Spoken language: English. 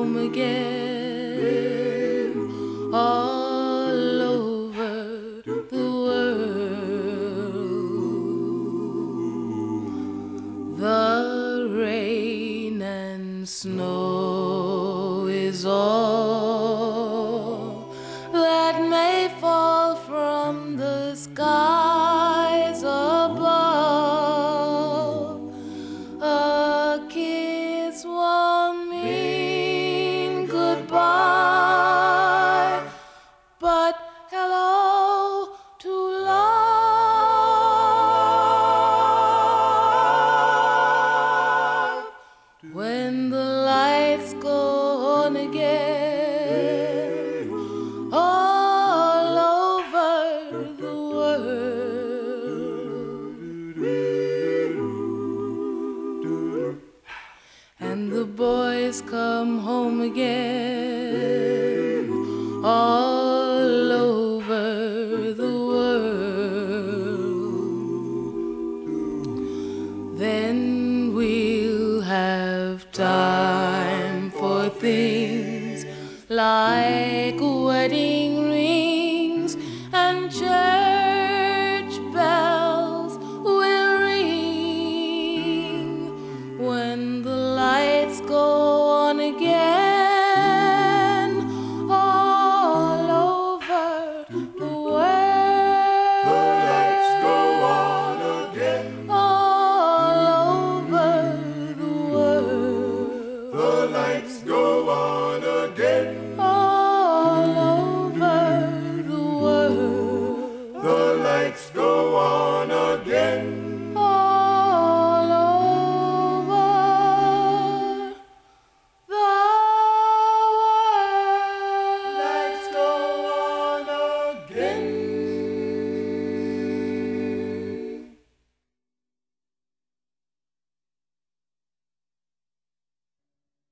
home again, all over the world. The rain and snow is all that may fall from the skies above. A kiss won't mean goodbye, but hello to love. When the lights go on again, all over the world, and the boys come home again, all over the world, then we'll have time for things like wedding rings and church bells will ring when the lights go on again, all over the world. The lights go on again. All over the world. The lights go on again. All over the world. The lights go